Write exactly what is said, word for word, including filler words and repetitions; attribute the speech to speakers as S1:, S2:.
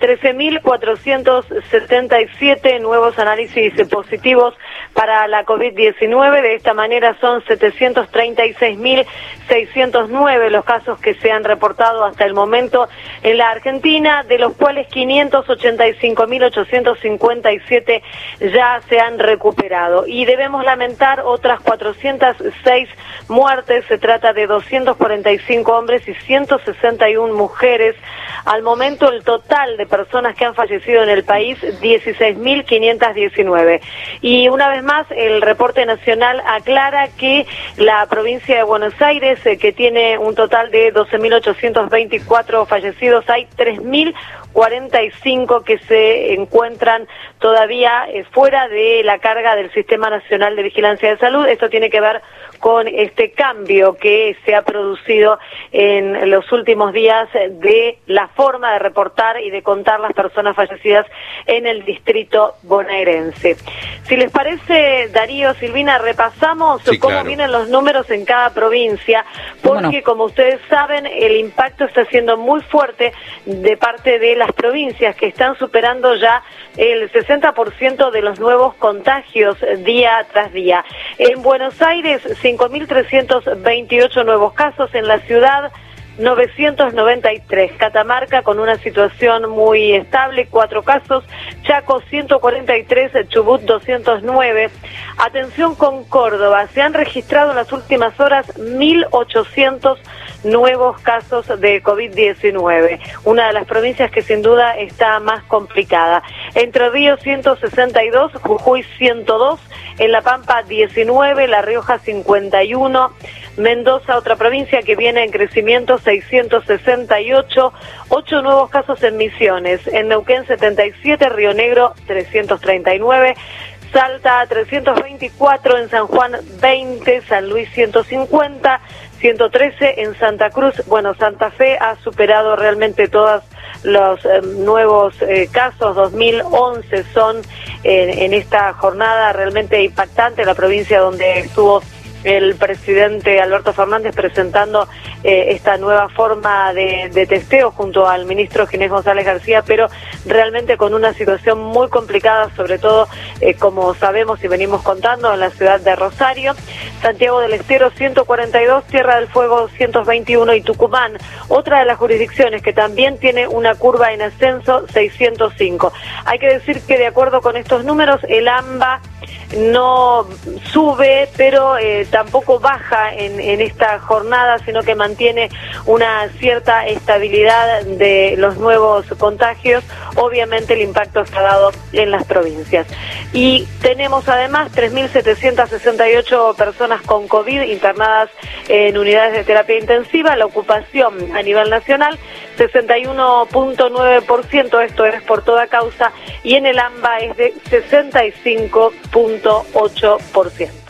S1: trece mil cuatrocientos setenta y siete nuevos análisis positivos para la COVID diecinueve. De esta manera son setecientos treinta y seis mil seiscientos nueve los casos que se han reportado hasta el momento en la Argentina, de los cuales quinientos ochenta y cinco mil ochocientos cincuenta y siete ya se han recuperado. Y debemos lamentar otras cuatrocientas seis muertes. Se trata de doscientos cuarenta y cinco hombres y ciento sesenta y una mujeres. Al momento el total de personas que han fallecido en el país, dieciséis mil quinientos diecinueve. Y una vez más, el reporte nacional aclara que la provincia de Buenos Aires, eh, que tiene un total de doce mil ochocientos veinticuatro fallecidos, hay tres mil cuarenta y cinco que se encuentran todavía eh, fuera de la carga del Sistema Nacional de Vigilancia de Salud. Esto tiene que ver con este cambio que se ha producido en los últimos días de la forma de reportar y de contar las personas fallecidas en el distrito bonaerense. Si les parece, Darío, Silvina, repasamos
S2: sí,
S1: cómo
S2: claro.
S1: vienen los números en cada provincia, porque como ustedes saben, el impacto está siendo muy fuerte de parte de las provincias que están superando ya el sesenta por ciento de los nuevos contagios día tras día. En Buenos Aires, cinco mil trescientos veintiocho nuevos casos, en la ciudad novecientos noventa y tres, Catamarca con una situación muy estable, cuatro casos, Chaco ciento cuarenta y tres, Chubut doscientos nueve. Atención con Córdoba, se han registrado en las últimas horas mil ochocientos nuevos casos de COVID diecinueve, una de las provincias que sin duda está más complicada. Entre Ríos ciento sesenta y dos, Jujuy ciento dos, en La Pampa diecinueve, La Rioja cincuenta y uno, Mendoza, otra provincia que viene en crecimiento, seiscientos sesenta y ocho, ocho nuevos casos en Misiones, en Neuquén setenta y siete, Río Negro trescientos treinta y nueve, Salta trescientos veinticuatro, en San Juan veinte, San Luis ciento cincuenta, ciento trece en Santa Cruz. Bueno, Santa Fe ha superado realmente todos los eh, nuevos eh, casos, dos mil once son eh, en esta jornada realmente impactante, la provincia donde estuvo el presidente Alberto Fernández presentando eh, esta nueva forma de, de testeo junto al ministro Ginés González García, pero realmente con una situación muy complicada, sobre todo, eh, como sabemos y venimos contando, en la ciudad de Rosario, Santiago del Estero ciento cuarenta y dos, Tierra del Fuego doscientos veintiuno y Tucumán, otra de las jurisdicciones que también tiene una curva en ascenso, seiscientos cinco. Hay que decir que de acuerdo con estos números, el AMBA no sube, pero eh, tampoco baja en, en esta jornada, sino que mantiene una cierta estabilidad de los nuevos contagios. Obviamente el impacto está dado en las provincias. Y tenemos además tres mil setecientos sesenta y ocho personas con COVID internadas en unidades de terapia intensiva. La ocupación a nivel nacional, sesenta y uno punto nueve por ciento, esto es por toda causa, y en el AMBA es de sesenta y cinco punto ocho por ciento.